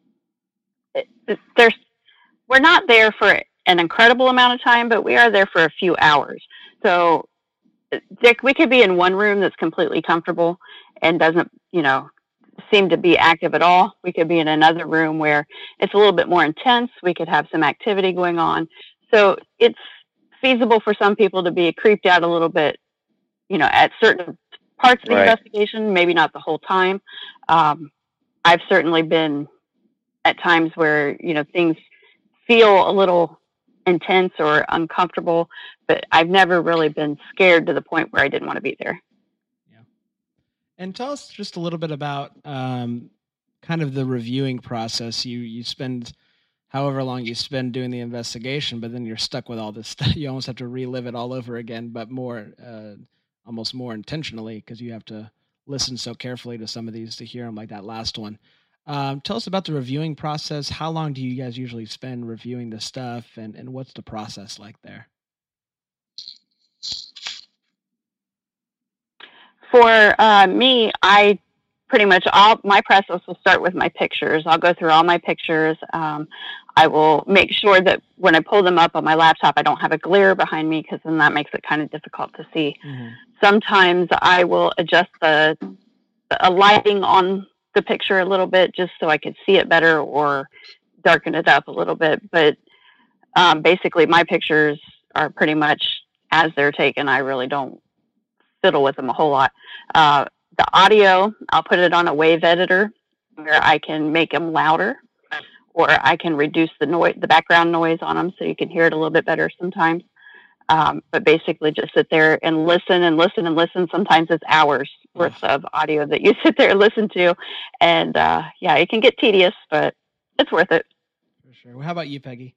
We're not there for an incredible amount of time, but we are there for a few hours. So, Dick, we could be in one room that's completely comfortable and doesn't, seem to be active at all. We could be in another room where it's a little bit more intense. We could have some activity going on. So it's feasible for some people to be creeped out a little bit, at certain parts of the investigation, maybe not the whole time. I've certainly been at times where, things feel a little intense or uncomfortable, but I've never really been scared to the point where I didn't want to be there. Yeah. And tell us just a little bit about kind of the reviewing process. You spend however long you spend doing the investigation, but then you're stuck with all this stuff. You almost have to relive it all over again, but more, almost more intentionally, because you have to listen so carefully to some of these to hear them, like that last one. Tell us about the reviewing process. How long do you guys usually spend reviewing the stuff, and what's the process like there? For me, I pretty much my process will start with my pictures. I'll go through all my pictures. I will make sure that when I pull them up on my laptop, I don't have a glare behind me, because then that makes it kind of difficult to see. Mm-hmm. Sometimes I will adjust the lighting on the picture a little bit just so I could see it better, or darken it up a little bit. But basically, my pictures are pretty much as they're taken. I really don't fiddle with them a whole lot. The audio, I'll put it on a wave editor where I can make them louder, or I can reduce the background noise on them so you can hear it a little bit better sometimes. But basically just sit there and listen and listen and listen. Sometimes it's hours worth of audio that you sit there and listen to. And yeah, it can get tedious, but it's worth it. For sure. Well, how about you, Peggy?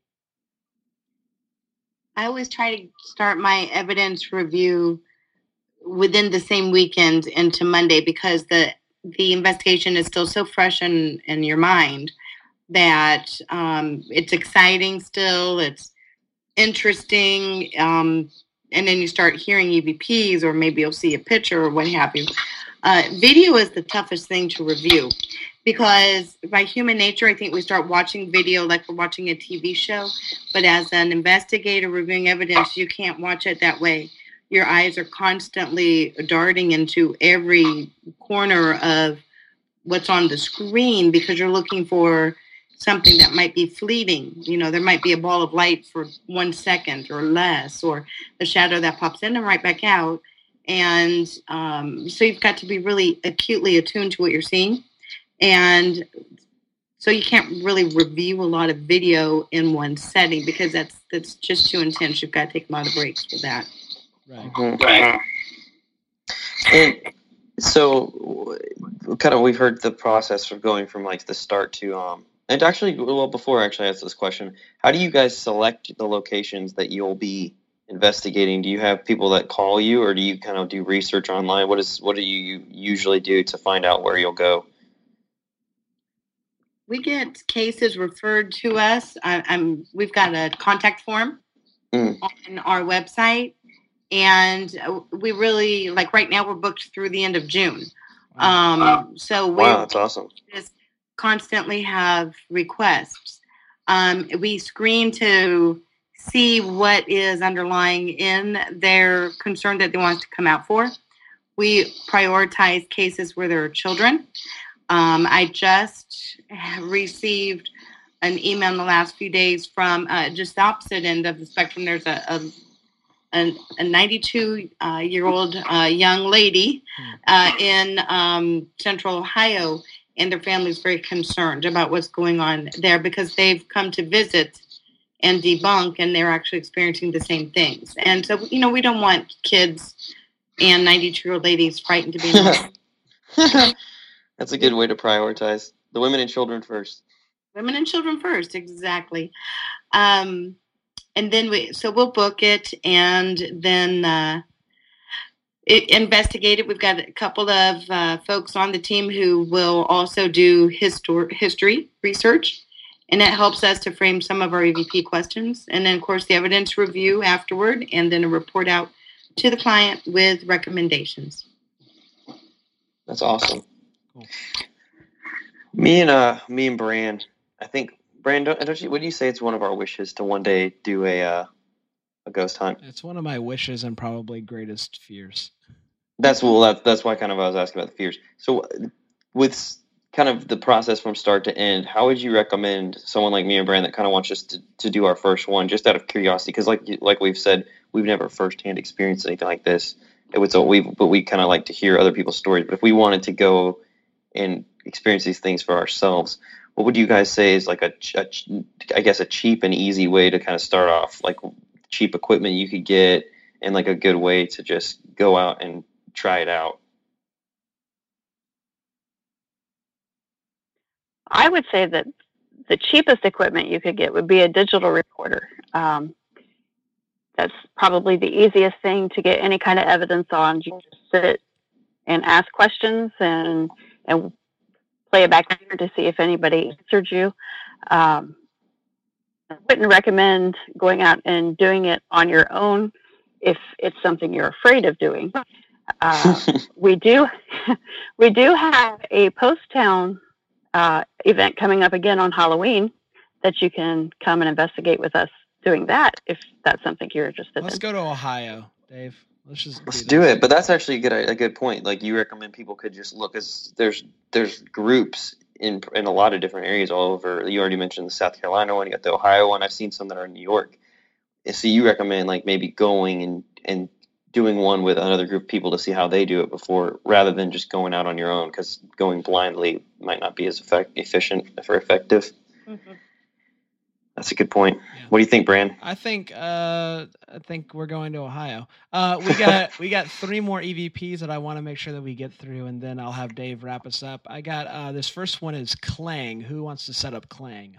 I always try to start my evidence review within the same weekend into Monday, because the investigation is still so fresh in your mind that it's exciting still, it's interesting, and then you start hearing EVPs, or maybe you'll see a picture or what have you. Video is the toughest thing to review, because by human nature, I think we start watching video like we're watching a TV show, but as an investigator reviewing evidence, you can't watch it that way. Your eyes are constantly darting into every corner of what's on the screen, because you're looking for something that might be fleeting. You know, there might be a ball of light for 1 second or less, or a shadow that pops in and right back out. And so you've got to be really acutely attuned to what you're seeing. And so you can't really review a lot of video in one setting, because that's just too intense. You've got to take a lot of breaks for that. Right. Mm-hmm. Right. And so kind of, we've heard the process from going from like the start to, and actually, well, before I actually ask this question, how do you guys select the locations that you'll be investigating? Do you have people that call you, or do you kind of do research online? What do you usually do to find out where you'll go? We get cases referred to us. We've got a contact form on our website. And we really, like right now, we're booked through the end of June. So we that's awesome. Just constantly have requests. We screen to see what is underlying in their concern that they want us to come out for. We prioritize cases where there are children. I just received an email in the last few days from just the opposite end of the spectrum. There's a 92-year-old young lady in Central Ohio, and their family is very concerned about what's going on there, because they've come to visit and debunk, and they're actually experiencing the same things. And so, you know, we don't want kids and 92-year-old ladies frightened to be That's a good way to prioritize. The women and children first. Women and children first, exactly. And then we'll book it, and then investigate it. We've got a couple of folks on the team who will also do history research, and it helps us to frame some of our EVP questions. And then, of course, the evidence review afterward, and then a report out to the client with recommendations. That's awesome. Cool. Me and Bran, I think. Bran, don't you? Would you say it's one of our wishes to one day do a ghost hunt? It's one of my wishes and probably greatest fears. That's why kind of I was asking about the fears. So, with kind of the process from start to end, how would you recommend someone like me and Bran that kind of wants us to do our first one, just out of curiosity? Because like we've said, we've never firsthand experienced anything like this. But we kind of like to hear other people's stories. But if we wanted to go and experience these things for ourselves, what would you guys say is like a cheap and easy way to kind of start off, like cheap equipment you could get, and like a good way to just go out and try it out? I would say that the cheapest equipment you could get would be a digital recorder. That's probably the easiest thing to get any kind of evidence on. You just sit and ask questions and play it back later to see if anybody answered you. I wouldn't recommend going out and doing it on your own if it's something you're afraid of doing. We do have a post-town event coming up again on Halloween that you can come and investigate with us doing that if that's something you're interested in. Let's go to Ohio, Dave. Let's do it. But that's actually a good point. Like, you recommend people could just look, as there's groups in a lot of different areas all over. You already mentioned the South Carolina one. You got the Ohio one. I've seen some that are in New York. So you recommend like maybe going and doing one with another group of people to see how they do it before, rather than just going out on your own, because going blindly might not be as efficient or effective. Mm-hmm. That's a good point. Yeah. What do you think, Bran? I think we're going to Ohio. We got 3 more EVPs that I want to make sure that we get through, and then I'll have Dave wrap us up. I got this first one is Clang. Who wants to set up Clang?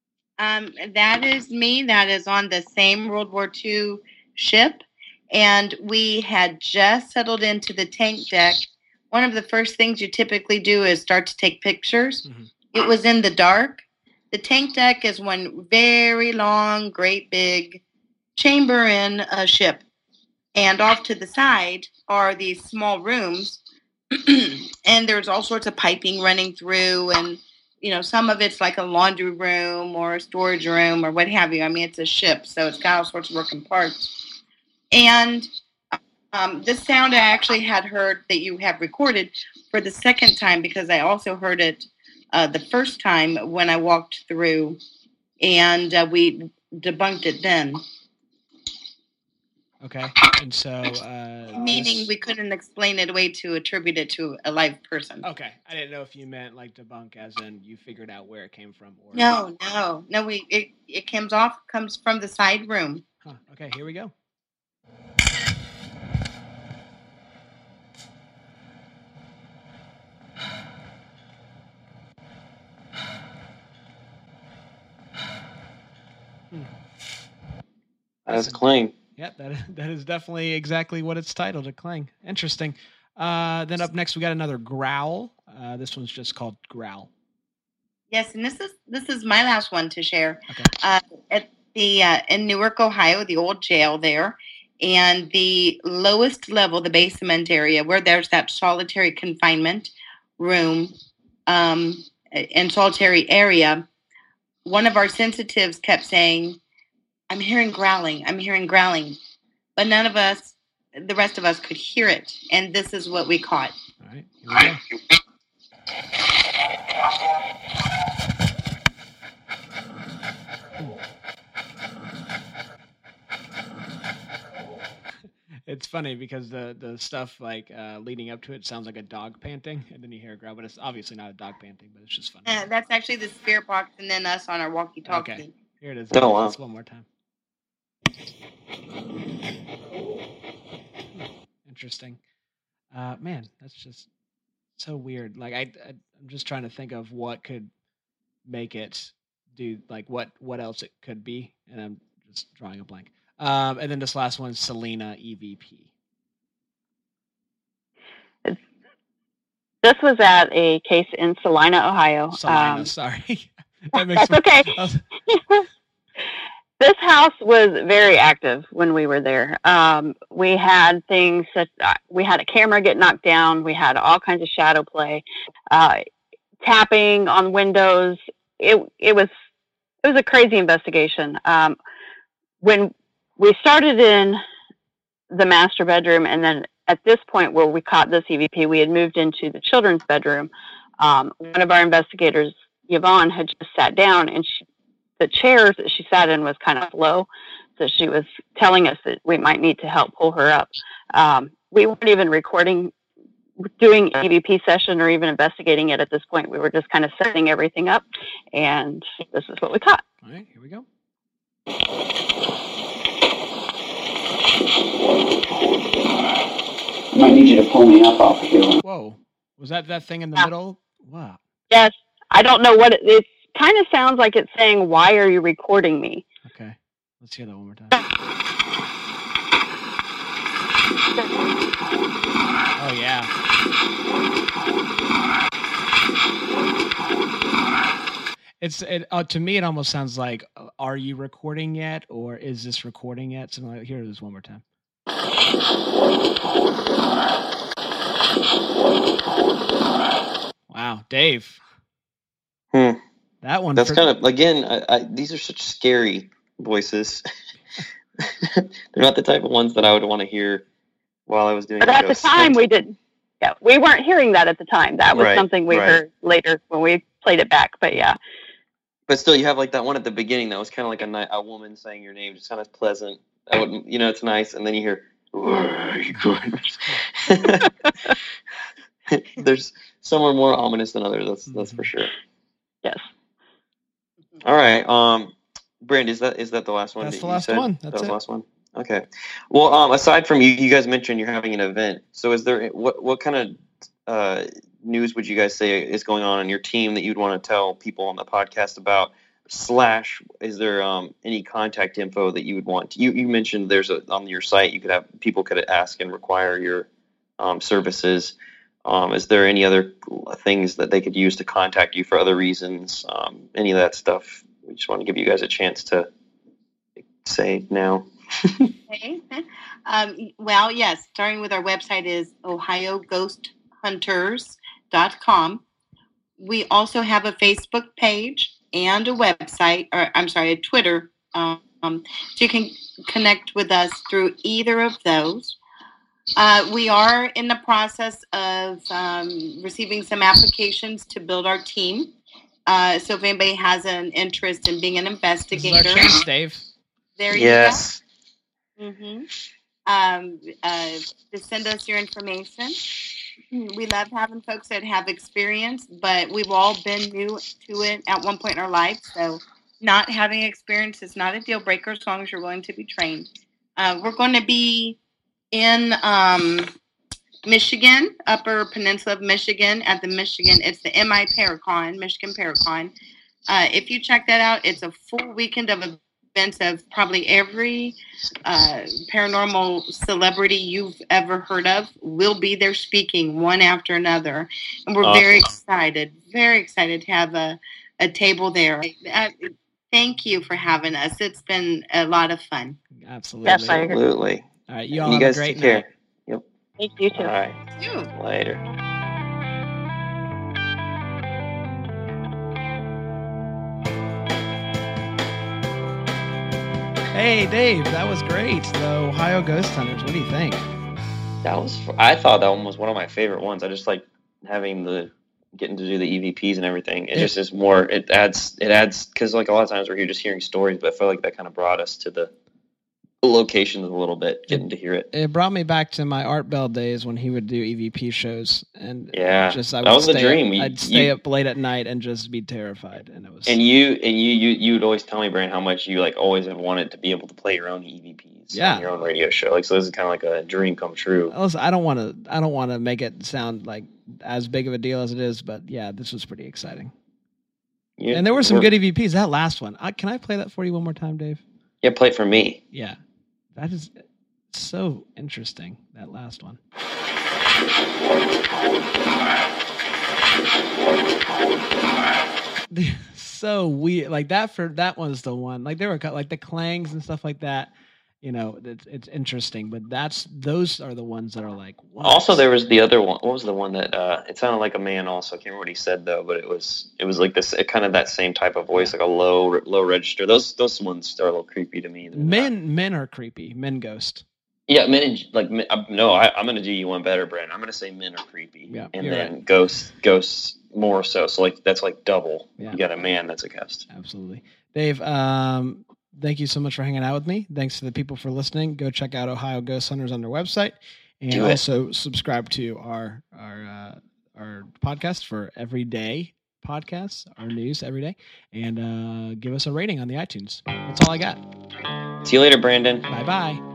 That is me. That is on the same World War II ship, and we had just settled into the tank deck. One of the first things you typically do is start to take pictures. Mm-hmm. It was in the dark. The tank deck is one very long, great big chamber in a ship. And off to the side are these small rooms. And there's all sorts of piping running through. And, some of it's like a laundry room or a storage room or what have you. I mean, it's a ship, so it's got all sorts of working parts. And this sound I actually had heard that you have recorded for the second time, because I also heard it the first time when I walked through, and we debunked it then. Okay, and so meaning we couldn't explain it away to attribute it to a live person. Okay, I didn't know if you meant like debunk, as in you figured out where it came from. Or No. It comes from the side room. Huh. Okay, here we go. That's a Clang. Yeah, that is definitely exactly what it's titled, a Clang. Interesting. Then up next we got another Growl. This one's just called Growl. Yes, and this is my last one to share. Okay. At the in Newark, Ohio, the old jail there, and the lowest level, the basement area, where there's that solitary confinement room and solitary area. One of our sensitives kept saying, I'm hearing growling. But none of us, the rest of us, could hear it. And this is what we caught. All right. Here we go. It's funny because the stuff like leading up to it sounds like a dog panting, and then you hear a growl, but it's obviously not a dog panting, but it's just funny. That's actually the spirit box and then us on our walkie-talkie. Okay, here it is. Oh, wow. Let's one more time. Interesting. Man, that's just so weird. Like I'm just trying to think of what could make it do, like what else it could be, and I'm just drawing a blank. And then this last one, Selena EVP. This was at a case in Salina, Ohio. Salina, sorry. That's okay. This house was very active when we were there. We had things such we had a camera get knocked down. We had all kinds of shadow play, tapping on windows. It was a crazy investigation. When we started in the master bedroom, and then at this point where we caught this EVP, we had moved into the children's bedroom. One of our investigators, Yvonne, had just sat down, and the chairs that she sat in was kind of low, so she was telling us that we might need to help pull her up. We weren't even doing an EVP session or even investigating it at this point. We were just kind of setting everything up, and this is what we caught. All right, here we go. I might need you to pull me up off of here. Whoa. Was that thing in the middle? Wow. Yes. I don't know what it's kind of sounds like it's saying, "Why are you recording me?" Okay, let's hear that one more time. Oh yeah. To me, it almost sounds like, "Are you recording yet?" or "Is this recording yet?" So here it is one more time. Wow, Dave. That one. That's kind of, again, these are such scary voices. They're not the type of ones that I would want to hear while I was doing. But at the time, we didn't. Yeah, we weren't hearing that at the time. That was something we heard later when we played it back. But yeah. But still, you have like that one at the beginning that was kind of like a woman saying your name, just kind of pleasant. I wouldn't, it's nice. And then you hear, "Where are you going?" There's some are more ominous than others. That's for sure. Yes. All right. Brand, is that the last one? That's the last one. That was the last one. Okay. Well, aside from you guys mentioned you're having an event. So is there what kind of news would you guys say is going on in your team that you'd want to tell people on the podcast about? / is there any contact info that you would want? You mentioned there's on your site you could have people could ask and require your services. Is there any other things that they could use to contact you for other reasons? Any of that stuff? We just want to give you guys a chance to say now. Okay. Well, yes, starting with our website is ohioghosthunters.com. We also have a Facebook page and a website, a Twitter. So you can connect with us through either of those. We are in the process of receiving some applications to build our team. So if anybody has an interest in being an investigator, this is our chance, Dave. There you yes. go. Just send us your information. We love having folks that have experience, but we've all been new to it at one point in our life. So not having experience is not a deal breaker as long as you're willing to be trained. We're going to be in Michigan, Upper Peninsula of Michigan, at the Michigan. It's the MI Paracon, Michigan Paracon. If you check that out, it's a full weekend of events of probably every paranormal celebrity you've ever heard of will be there speaking one after another. And we're very excited to have a table there. Thank you for having us. It's been a lot of fun. Absolutely. Yes, I agree. Absolutely. All right, you all have a great night. Yep. Thank you too. All right. You. Later. Hey, Dave, that was great. The Ohio Ghost Hunters. What do you think? I thought that one was one of my favorite ones. I just like getting to do the EVPs and everything. It just is more. It adds because like a lot of times we're here just hearing stories, but I feel like that kind of brought us to the locations a little bit, getting to hear it. It brought me back to my Art Bell days when he would do EVP shows, and that was the dream. I'd stay up late at night and just be terrified, and it was. And you would always tell me, Brandon, how much you like always have wanted to be able to play your own EVPs on your own radio show. Like, so this is kind of like a dream come true. I don't want to make it sound like as big of a deal as it is, but yeah, this was pretty exciting. Yeah, and there were some good EVPs. That last one, can I play that for you one more time, Dave? Yeah, play it for me. Yeah. That is so interesting, that last one. So weird. Like that was the one. Like there were like the clangs and stuff like that. It's interesting, but those are the ones that are like. What? Also, there was the other one. What was the one that it sounded like a man? Also, I can't remember what he said though, but it was like this kind of that same type of voice, like a low register. Those ones are a little creepy to me. Men are creepy. Men ghost. Yeah, men no. I'm going to do you one better, Brandon. I'm going to say men are creepy, and then right. Ghosts more so. So like that's like double. Yeah. You got a man that's a ghost. Absolutely, Dave. Thank you so much for hanging out with me. Thanks to the people for listening. Go check out Ohio Ghost Hunters on their website, and also subscribe to our podcast for everyday podcasts, our news every day, and give us a rating on the iTunes. That's all I got. See you later, Brandon. Bye-bye.